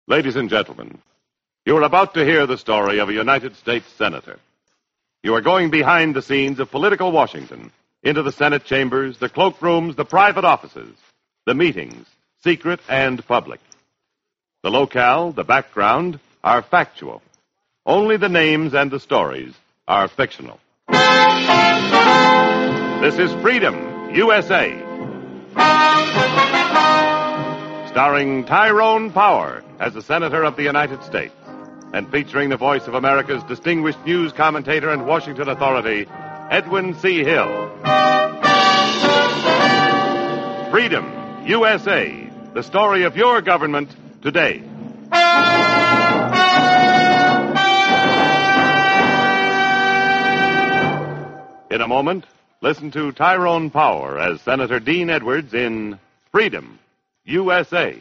Ladies and gentlemen, you are about to hear the story of a United States Senator. You are going behind the scenes of political Washington, into the Senate chambers, the cloakrooms, the private offices, the meetings, secret and public. The locale, the background, are factual. Only the names and the stories are fictional. This is Freedom, USA. Starring Tyrone Power as the Senator of the United States, and featuring the voice of America's distinguished news commentator and Washington authority, Edwin C. Hill. Freedom, USA, the story of your government today. In a moment, listen to Tyrone Power as Senator Dean Edwards in Freedom, USA.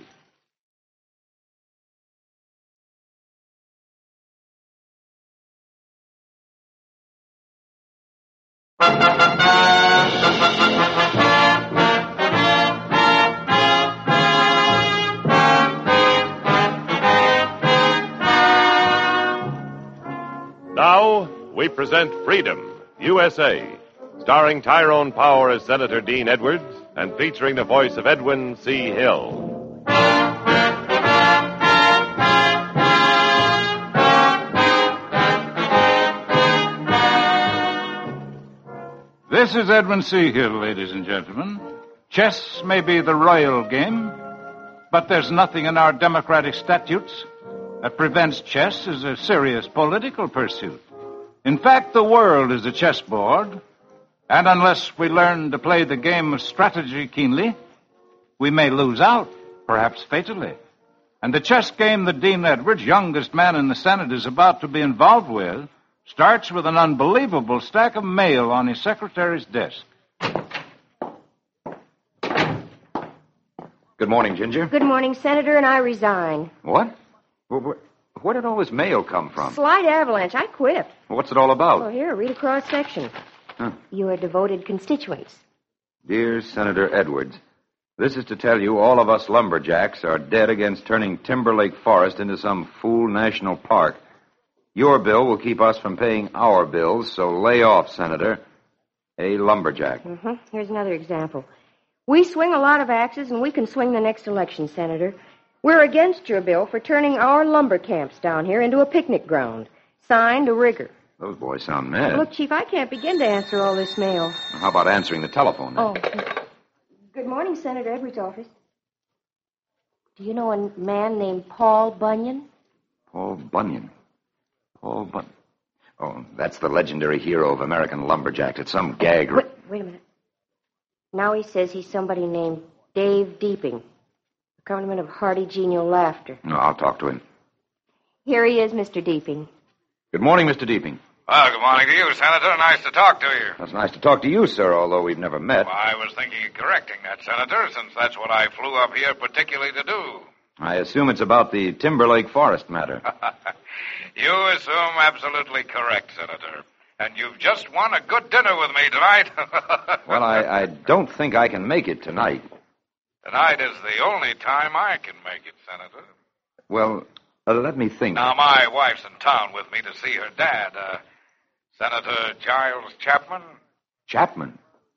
Now, we present Freedom, USA, starring Tyrone Power as Senator Dean Edwards and featuring the voice of Edwin C. Hill. This is Edwin C. Hill, ladies and gentlemen. Chess may be the royal game, but there's nothing in our democratic statutes that prevents chess as a serious political pursuit. In fact, the world is a chessboard, and unless we learn to play the game of strategy keenly, we may lose out, perhaps fatally. And the chess game that Dean Edwards, youngest man in the Senate, is about to be involved with starts with an unbelievable stack of mail on his secretary's desk. Good morning, Ginger. Good morning, Senator, and I resign. What? Where did all this mail come from? Slight avalanche. I quit. What's it all about? Oh, here, read a cross-section. Your devoted constituents. Dear Senator Edwards, this is to tell you all of us lumberjacks are dead against turning Timberlake Forest into some fool national park. Your bill will keep us from paying our bills, so lay off, Senator. A lumberjack. Here's another example. We swing a lot of axes, and we can swing the next election, Senator. We're against your bill for turning our lumber camps down here into a picnic ground. Signed, a rigger. Those boys sound mad. Look, Chief, I can't begin to answer all this mail. How about answering the telephone, then? Oh. Good morning, Senator Edwards' office. Do you know a man named Paul Bunyan? Paul Bunyan. Paul Bunyan. Oh, that's the legendary hero of American lumberjacks. It's some gag. Wait a minute. Now he says he's somebody named Dave Deeping. Accompaniment of hearty, genial laughter. No, I'll talk to him. Here he is, Mr. Deeping. Good morning, Mr. Deeping. Well, good morning to you, Senator. Nice to talk to you. It's nice to talk to you, sir, although we've never met. Well, I was thinking of correcting that, Senator, since that's what I flew up here particularly to do. I assume it's about the Timberlake Forest matter. You assume absolutely correct, Senator. And you've just won a good dinner with me tonight. Well, I don't think I can make it tonight. Tonight is the only time I can make it, Senator. Well, let me think. Now, my wife's in town with me to see her dad, Senator Giles Chapman. Chapman?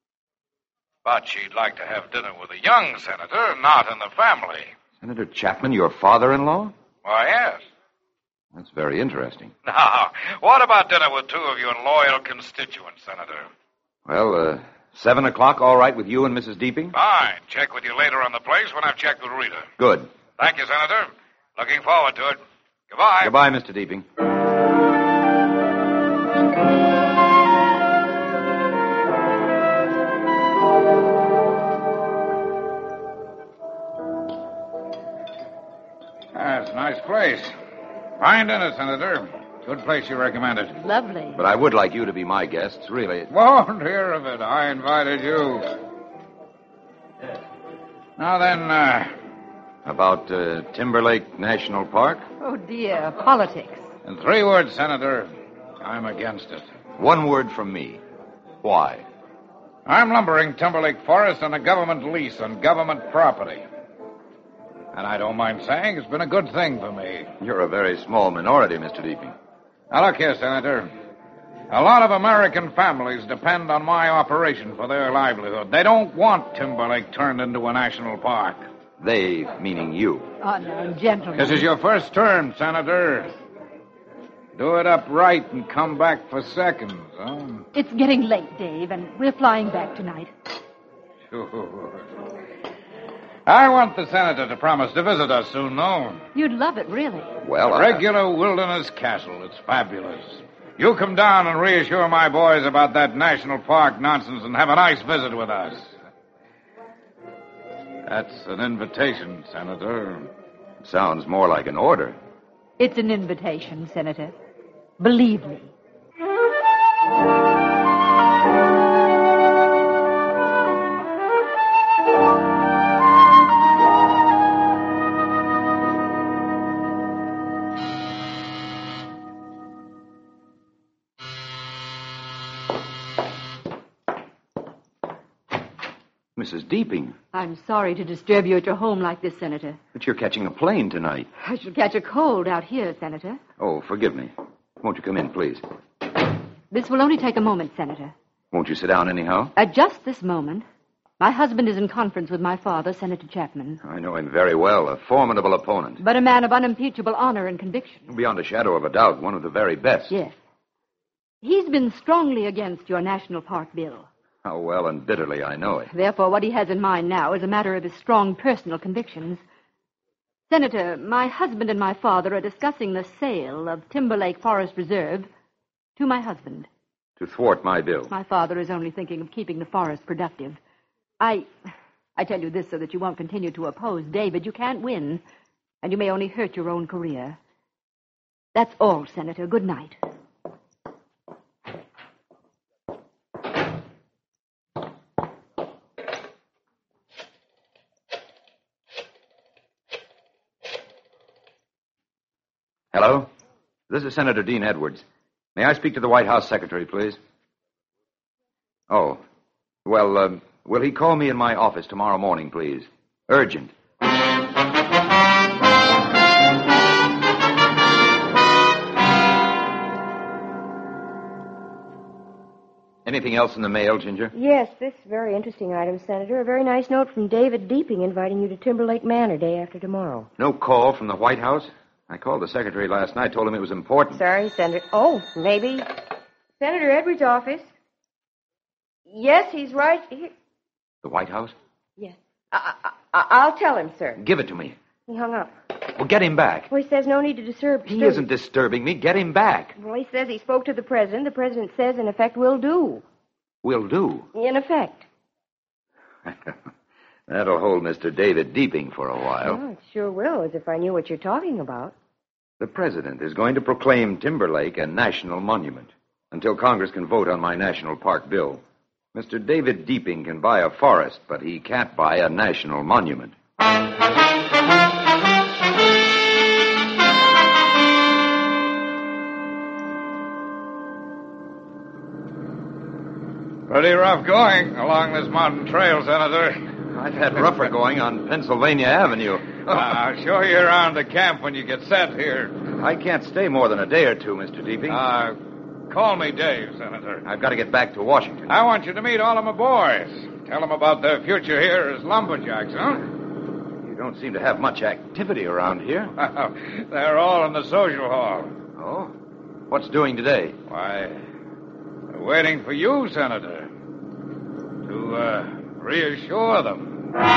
But she'd like to have dinner with a young senator, not in the family. Senator Chapman, your father-in-law? Why, yes. That's very interesting. Now, what about dinner with two of your loyal constituents, Senator? Well, 7 o'clock, all right with you and Mrs. Deeping? Fine. Check with you later on the place when I've checked with Rita. Good. Thank you, Senator. Looking forward to it. Goodbye. Goodbye, Mr. Deeping. That's a nice place. Fine dinner, Senator. Good place you recommended. Lovely. But I would like you to be my guests, really. Won't hear of it. I invited you. Now then, About Timberlake National Park? Oh, dear. Politics. in 3 words, Senator, I'm against it. 1 word from me. Why? I'm lumbering Timberlake Forest on a government lease on government property. And I don't mind saying it's been a good thing for me. You're a very small minority, Mr. Deeping. Now, look here, Senator. A lot of American families depend on my operation for their livelihood. They don't want Timber Lake turned into a national park. They, meaning you. Oh, no, gentlemen. This is your first term, Senator. Do it up right and come back for seconds, huh? It's getting late, Dave, and we're flying back tonight. Sure. I want the senator to promise to visit us soon, though. You'd love it, really. Well, A regular wilderness castle. It's fabulous. You come down and reassure my boys about that national park nonsense and have a nice visit with us. That's an invitation, Senator. Sounds more like an order. It's an invitation, Senator. Believe me. Mrs. Deeping, I'm sorry to disturb you at your home like this, Senator. but you're catching a plane tonight. I shall catch a cold out here, Senator. Oh, forgive me. Won't you come in, please? This will only take a moment, Senator. Won't you sit down anyhow? At just this moment, my husband is in conference with my father, Senator Chapman. I know him very well, a formidable opponent. But a man of unimpeachable honor and conviction. Beyond a shadow of a doubt, one of the very best. Yes. He's been strongly against your national park bill. How well and bitterly I know it. Therefore, what he has in mind now is a matter of his strong personal convictions. Senator, my husband and my father are discussing the sale of Timber Lake Forest Reserve to my husband. To thwart my bill. My father is only thinking of keeping the forest productive. I tell you this so that you won't continue to oppose David. You can't win, and you may only hurt your own career. That's all, Senator. Good night. Hello? This is Senator Dean Edwards. May I speak to the White House secretary, please? Oh. Well, will he call me in my office tomorrow morning, please? Urgent. Anything else in the mail, Ginger? Yes, this very interesting item, Senator. A very nice note from David Deeping inviting you to Timberlake Manor day after tomorrow. No call from the White House? I called the secretary last night, told him it was important. Sorry, Senator. Oh, maybe. Senator Edwards' office. Yes, he's right here. The White House? Yes. I'll tell him, sir. Give it to me. He hung up. Well, get him back. Well, he says no need to disturb. He isn't disturbing me. Get him back. Well, he says he spoke to the president. The president says, in effect, will do. Will do. In effect. That'll hold Mr. David Deeping for a while. Oh, it sure will, as if I knew what you're talking about. The president is going to proclaim Timber Lake a national monument until Congress can vote on my national park bill. Mr. David Deeping can buy a forest, but he can't buy a national monument. Pretty rough going along this mountain trail, Senator. I've had rougher going on Pennsylvania Avenue. I'll show you around the camp when you get set here. I can't stay more than a day or two, Mr. Deeping. Call me Dave, Senator. I've got to get back to Washington. I want you to meet all of my boys. Tell them about their future here as lumberjacks, huh? You don't seem to have much activity around here. They're all in the social hall. Oh? What's doing today? Why, they're waiting for you, Senator, to reassure them.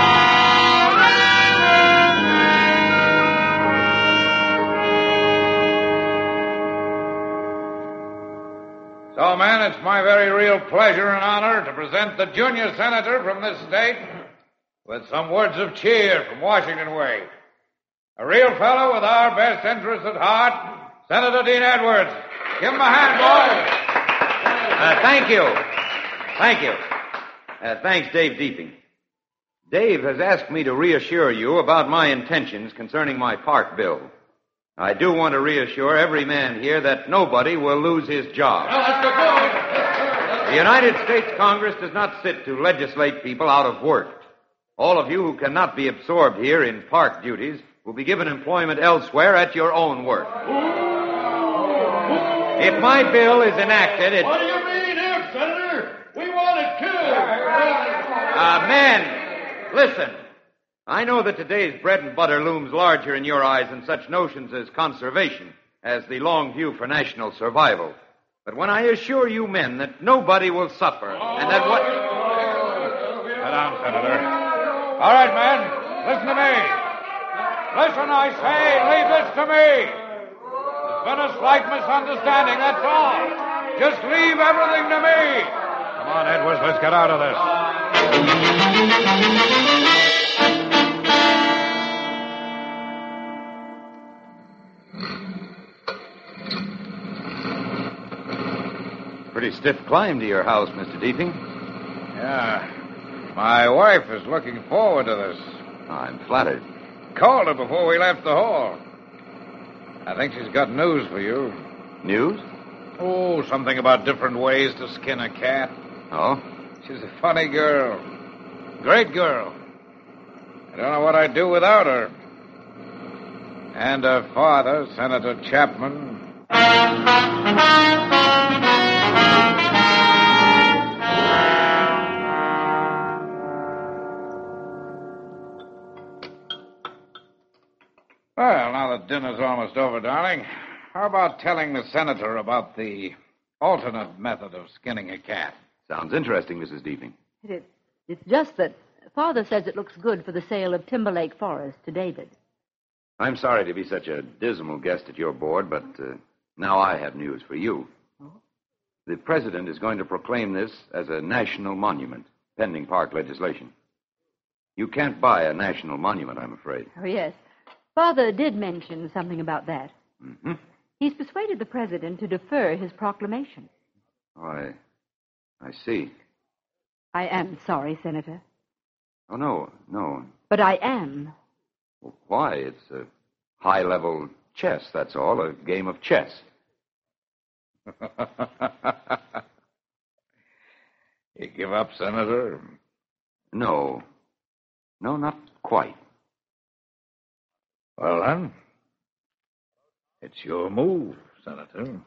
So, men, it's my very real pleasure and honor to present the junior senator from this state with some words of cheer from Washington way. A real fellow with our best interests at heart, Senator Dean Edwards. Give him a hand, boys. Thank you. Thank you. Thanks, Dave Deeping. Dave has asked me to reassure you about my intentions concerning my park bill. I do want to reassure every man here that nobody will lose his job. The United States Congress does not sit to legislate people out of work All of you who cannot be absorbed here in park duties will be given employment elsewhere at your own work. If my bill is enacted, it... What do you mean if, Senator? We want it too. Men, listen. I know that today's bread and butter looms larger in your eyes than such notions as conservation, as the long view for national survival. But when I assure you men that nobody will suffer, and that what... Sit down, Senator. All right, men, listen to me. Listen, I say, leave this to me. There's been a slight misunderstanding, that's all. Just leave everything to me. Come on, Edwards, let's get out of this. Pretty stiff climb to your house, Mr. Deeping. Yeah. My wife is looking forward to this. I'm flattered. Called her before we left the hall. I think she's got news for you. News? Oh, something about different ways to skin a cat. Oh? She's a funny girl. Great girl. I don't know what I'd do without her. And her father, Senator Chapman. Well, now that dinner's almost over, darling, how about telling the senator about the alternate method of skinning a cat? Sounds interesting, Mrs. Deeping. It's just that Father says it looks good for the sale of Timberlake Forest to David. I'm sorry to be such a dismal guest at your board, but now I have news for you. Oh? The president is going to proclaim this as a national monument, pending park legislation. You can't buy a national monument, I'm afraid. Oh, yes. Father did mention something about that. Mm-hmm. He's persuaded the president to defer his proclamation. Oh, I see. I am sorry, Senator. Oh, no. But I am. Well, why? It's a high-level chess, that's all, a game of chess. You give up, Senator? No, not quite. Well, then, it's your move, Senator.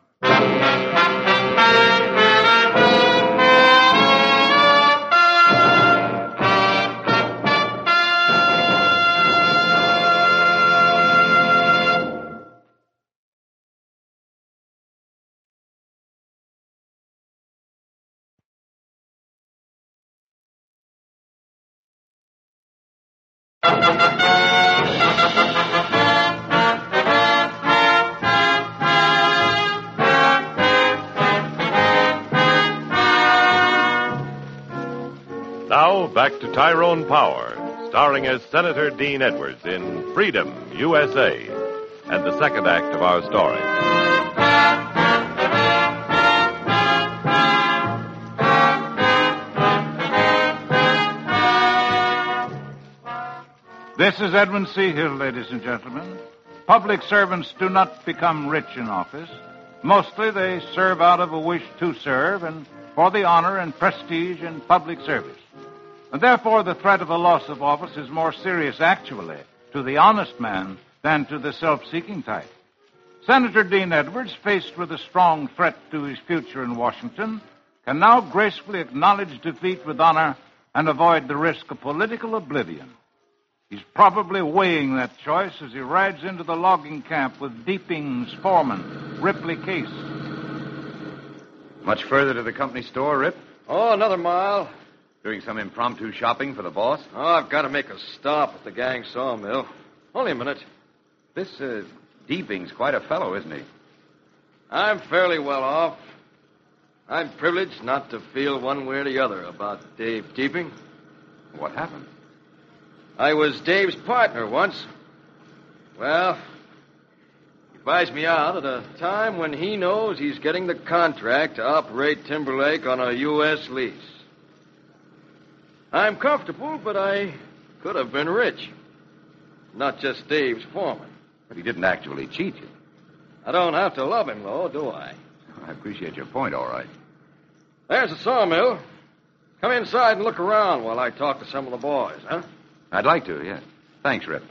Now, back to Tyrone Power, starring as Senator Dean Edwards in Freedom, USA, and the second act of our story. This is Edwin C. Hill, ladies and gentlemen. Public servants do not become rich in office. Mostly they serve out of a wish to serve and for the honor and prestige in public service. And therefore the threat of a loss of office is more serious, actually, to the honest man than to the self-seeking type. Senator Dean Edwards, faced with a strong threat to his future in Washington, can now gracefully acknowledge defeat with honor and avoid the risk of political oblivion. He's probably weighing that choice as he rides into the logging camp with Deeping's foreman, Ripley Case. Much further to the company store, Rip? Oh, another mile. Doing some impromptu shopping for the boss? Oh, I've got to make a stop at the gang sawmill. Only a minute. This Deeping's quite a fellow, isn't he? I'm fairly well off. I'm privileged not to feel one way or the other about Dave Deeping. What happened? I was Dave's partner once. Well, he buys me out at a time when he knows he's getting the contract to operate Timberlake on a U.S. lease. I'm comfortable, but I could have been rich. Not just Dave's foreman. But he didn't actually cheat you. I don't have to love him, though, do I? I appreciate your point, all right. There's the sawmill. Come inside and look around while I talk to some of the boys, huh? I'd like to, yes. Thanks, Rip.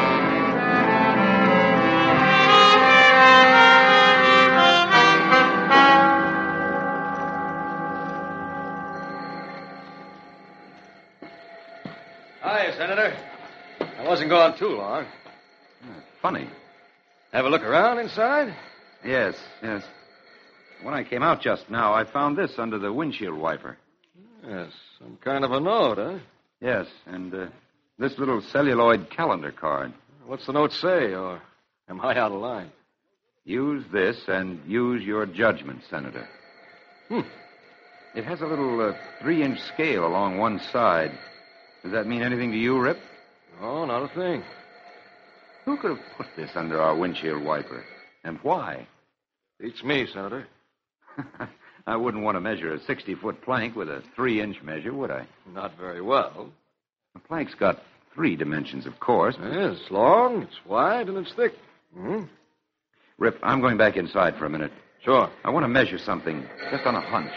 Hi, Senator. I wasn't gone too long. Funny. Have a look around inside? Yes. When I came out just now, I found this under the windshield wiper. Yes, some kind of a note, huh? Yes, and this little celluloid calendar card. What's the note say, or am I out of line? Use this and use your judgment, Senator. It has a little 3-inch scale along one side. Does that mean anything to you, Rip? No, not a thing. Who could have put this under our windshield wiper? And why? Beats me, Senator. I wouldn't want to measure a 60-foot plank with a 3-inch measure, would I? Not very well. The plank's got 3 dimensions, of course. It's long, it's wide, and it's thick. Rip, I'm going back inside for a minute. Sure. I want to measure something, just on a hunch.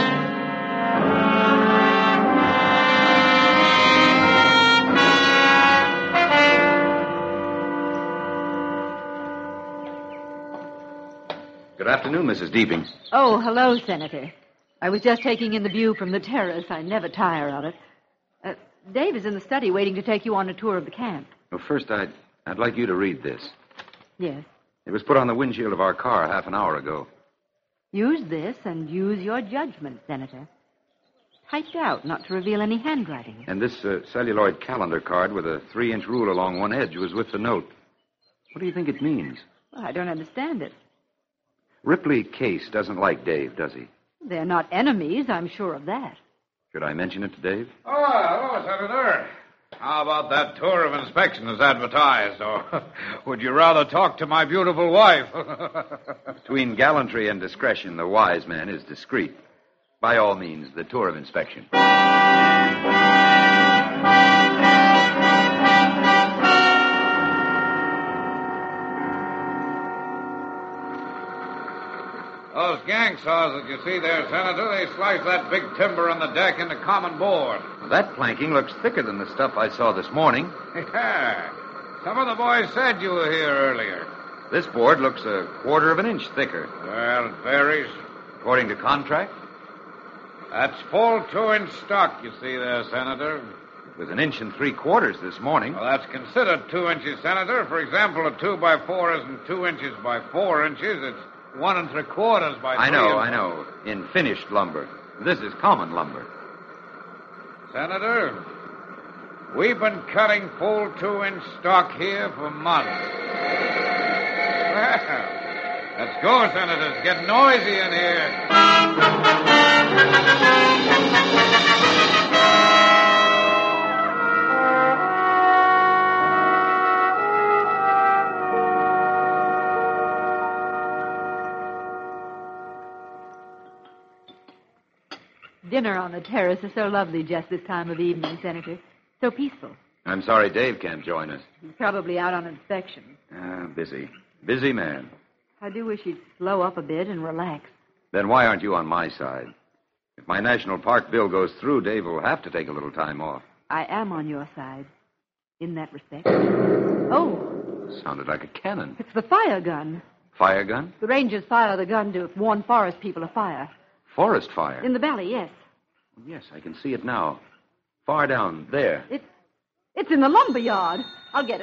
Good afternoon, Mrs. Deeping. Oh, hello, Senator. I was just taking in the view from the terrace. I never tire of it. Dave is in the study waiting to take you on a tour of the camp. Well, first, I'd like you to read this. Yes. It was put on the windshield of our car half an hour ago. Use this and use your judgment, Senator. Typed out, not to reveal any handwriting. And this celluloid calendar card with a 3-inch rule along one edge was with the note. What do you think it means? Well, I don't understand it. Ripley Case doesn't like Dave, does he? They're not enemies, I'm sure of that. Should I mention it to Dave? Oh, hello, Senator. How about that tour of inspection as advertised? Or would you rather talk to my beautiful wife? Between gallantry and discretion, the wise man is discreet. By all means, the tour of inspection. Those gang saws that you see there, Senator, they slice that big timber on the deck into common board. That planking looks thicker than the stuff I saw this morning. Yeah. Some of the boys said you were here earlier. This board looks a quarter of an inch thicker. Well, it varies. According to contract? That's full 2-inch stock you see there, Senator. It was 1 3/4 inches this morning. Well, that's considered 2 inches, Senator. For example, a 2x4 isn't 2 inches by 4 inches. It's 1 3/4 by 3. I know. In finished lumber. This is common lumber. Senator, we've been cutting full 2-inch stock here for months. Well, let's go, Senator. It's getting noisy in here. Dinner on the terrace is so lovely just this time of evening, Senator. So peaceful. I'm sorry Dave can't join us. He's probably out on inspection. Busy. Busy man. I do wish he'd slow up a bit and relax. Then why aren't you on my side? If my national park bill goes through, Dave will have to take a little time off. I am on your side. In that respect. Oh. Sounded like a cannon. It's the fire gun. Fire gun? The rangers fire the gun to warn forest people of fire. Forest fire? In the valley, yes. Yes, I can see it now. Far down there. It's in the lumber yard. I'll get it.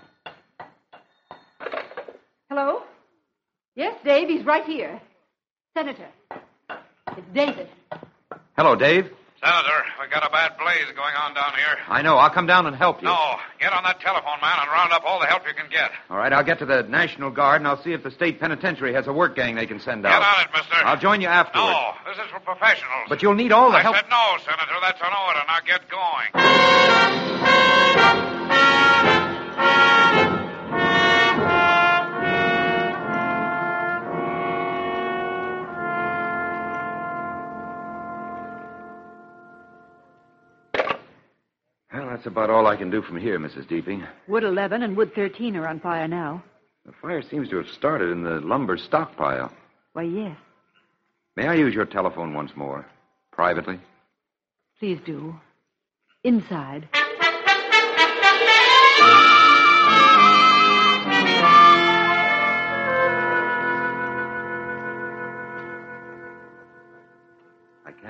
Hello? Yes, Dave, he's right here. Senator. It's David. Hello, Dave. Senator, we got a bad blaze going on down here. I know. I'll come down and help you. No, get on that telephone, man, and round up all the help you can get. All right, I'll get to the National Guard, and I'll see if the state penitentiary has a work gang they can send out. Get on it, mister. I'll join you afterwards. No, this is for professionals. But you'll need all the help. I said no, Senator. That's an order. Now get going. Well, that's about all I can do from here, Mrs. Deeping. Wood 11 and Wood 13 are on fire now. The fire seems to have started in the lumber stockpile. Why, yes. May I use your telephone once more? Privately? Please do. Inside.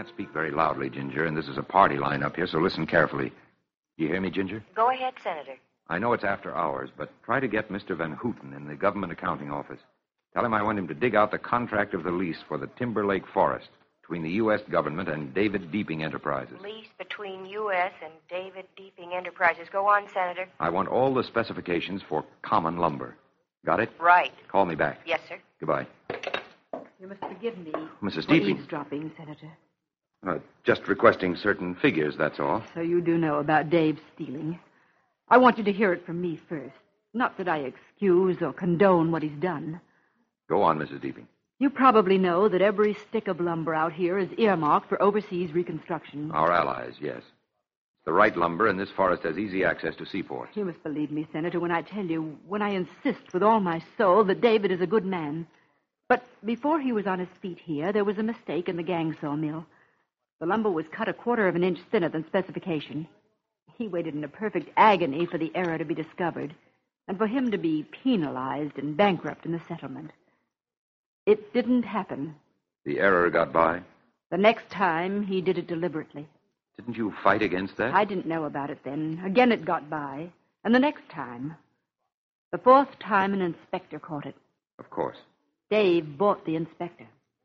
can't speak very loudly, Ginger, and this is a party line up here, so listen carefully. You hear me, Ginger? Go ahead, Senator. I know it's after hours, but try to get Mr. Van Houten in the government accounting office. Tell him I want him to dig out the contract of the lease for the Timber Lake Forest between the U.S. government and David Deeping Enterprises. Lease between U.S. and David Deeping Enterprises. Go on, Senator. I want all the specifications for common lumber. Got it? Right. Call me back. Yes, sir. Goodbye. You must forgive me Mrs. for Deeping. eavesdropping, Senator. Just requesting certain figures, that's all. So you do know about Dave's stealing. I want you to hear it from me first. Not that I excuse or condone what he's done. Go on, Mrs. Deeping. You probably know that every stick of lumber out here is earmarked for overseas reconstruction. Our allies, yes. It's the right lumber, and this forest has easy access to seaports. You must believe me, Senator, when I tell you, when I insist with all my soul that David is a good man. But before he was on his feet here, there was a mistake in the gang sawmill. The lumber was cut 1/4 of an inch thinner than specification. He waited in a perfect agony for the error to be discovered and for him to be penalized and bankrupt in the settlement. It didn't happen. The error got by? The next time, he did it deliberately. Didn't you fight against that? I didn't know about it then. Again, it got by. And the next time. The 4th time, an inspector caught it. Of course. Dave bought the inspector.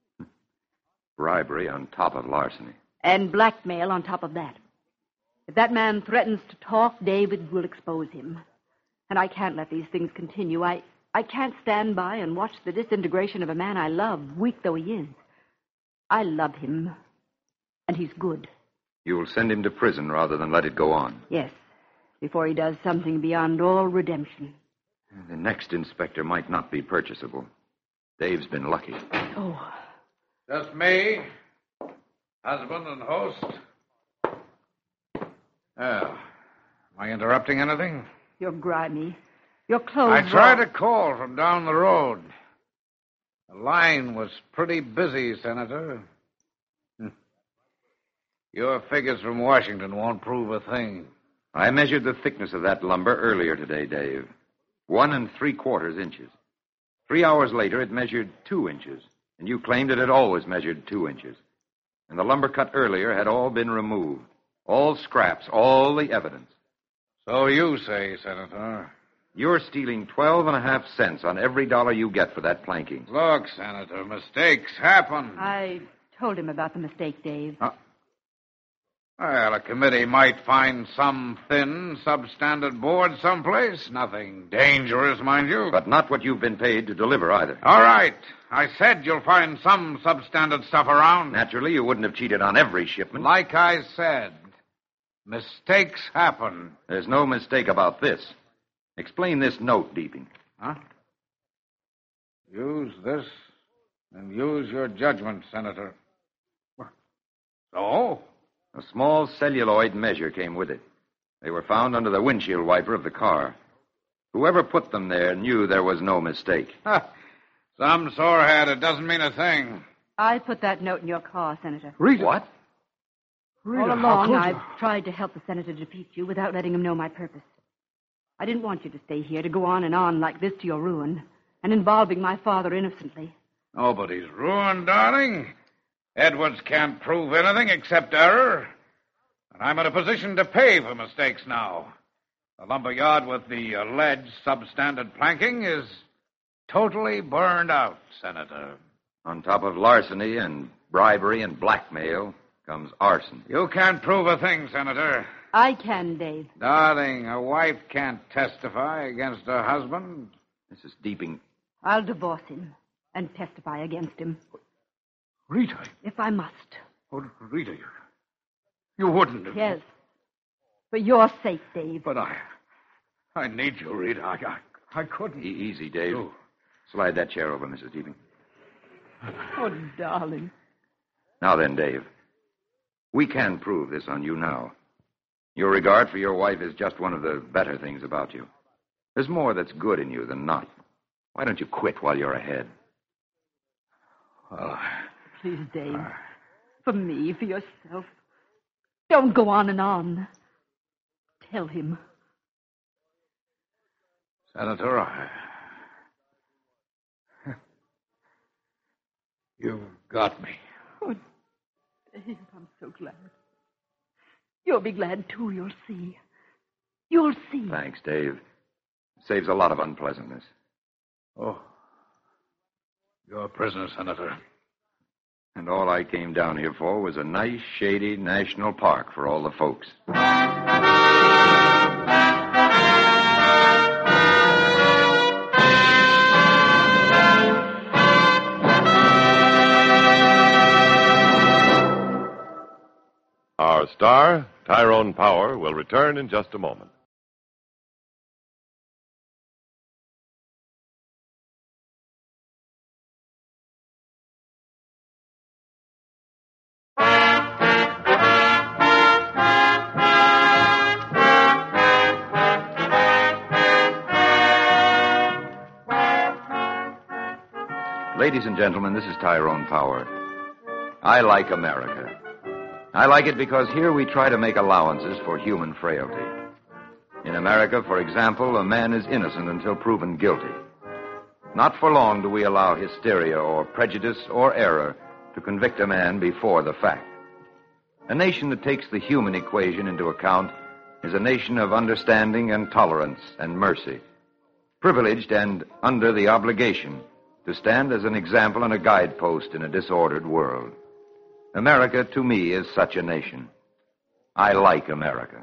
Bribery on top of larceny. And blackmail on top of that. If that man threatens to talk, David will expose him. And I can't let these things continue. I can't stand by and watch the disintegration of a man I love, weak though he is. I love him. And he's good. You'll send him to prison rather than let it go on. Yes. Before he does something beyond all redemption. The next inspector might not be purchasable. Dave's been lucky. Oh. Just me, husband and host. Am I interrupting anything? You're grimy. Your clothes I tried a call from down the road. The line was pretty busy, Senator. Your figures from Washington won't prove a thing. I measured the thickness of that lumber earlier today, Dave. 1 3/4 inches. 3 hours later, it measured 2 inches. And you claimed it had always measured 2 inches. And the lumber cut earlier had all been removed. All scraps, all the evidence. So you say, Senator. You're stealing 12.5 cents on every dollar you get for that planking. Look, Senator, mistakes happen. I told him about the mistake, Dave. Well, a committee might find some thin, substandard board someplace. Nothing dangerous, mind you. But not what you've been paid to deliver either. All right. I said you'll find some substandard stuff around. Naturally, you wouldn't have cheated on every shipment. Like I said, mistakes happen. There's no mistake about this. Explain this note, Deeping. Huh? Use this and use your judgment, Senator. So? A small celluloid measure came with it. They were found under the windshield wiper of the car. Whoever put them there knew there was no mistake. Some sorehead, it doesn't mean a thing. I put that note in your car, Senator. Rita. What? Rita, All how along, could you? I've tried to help the senator defeat you without letting him know my purpose. I didn't want you to stay here to go on and on like this to your ruin and involving my father innocently. Nobody's ruined, darling. Edwards can't prove anything except error. And I'm in a position to pay for mistakes now. The lumber yard with the alleged substandard planking is totally burned out, Senator. On top of larceny and bribery and blackmail comes arson. You can't prove a thing, Senator. I can, Dave. Darling, a wife can't testify against her husband. Mrs. Deeping. I'll divorce him and testify against him. Rita. If I must. Oh, Rita, you wouldn't have. Yes. For your sake, Dave. But I need you, Rita. I couldn't. Easy, Dave. Oh. Slide that chair over, Mrs. Deeping. Oh, darling. Now then, Dave. We can prove this on you now. Your regard for your wife is just one of the better things about you. There's more that's good in you than not. Why don't you quit while you're ahead? Well, Please, Dave. For me, for yourself. Don't go on and on. Tell him. Senator, you've got me. Oh, Dave, I'm so glad. You'll be glad, too, you'll see. You'll see. Thanks, Dave. Saves a lot of unpleasantness. Oh. You're a prisoner, Senator. And all I came down here for was a nice, shady national park for all the folks. Our star, Tyrone Power, will return in just a moment. Ladies and gentlemen, this is Tyrone Power. I like America. I like it because here we try to make allowances for human frailty. In America, for example, a man is innocent until proven guilty. Not for long do we allow hysteria or prejudice or error to convict a man before the fact. A nation that takes the human equation into account is a nation of understanding and tolerance and mercy, privileged and under the obligation to stand as an example and a guidepost in a disordered world. America, to me, is such a nation. I like America.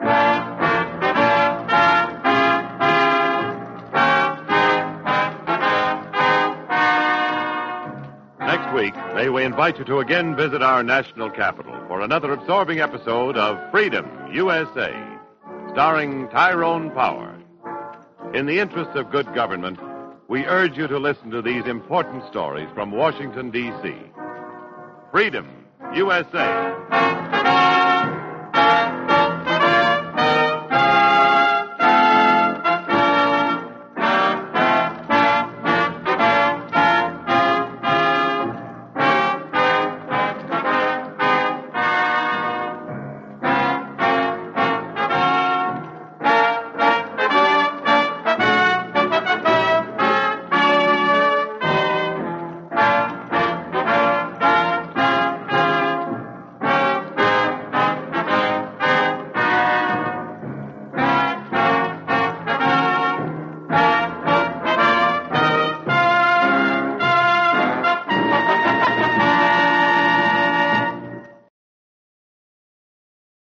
Next week, may we invite you to again visit our national capital for another absorbing episode of Freedom, USA, starring Tyrone Power. In the interest of good government, we urge you to listen to these important stories from Washington, D.C. Freedom, USA.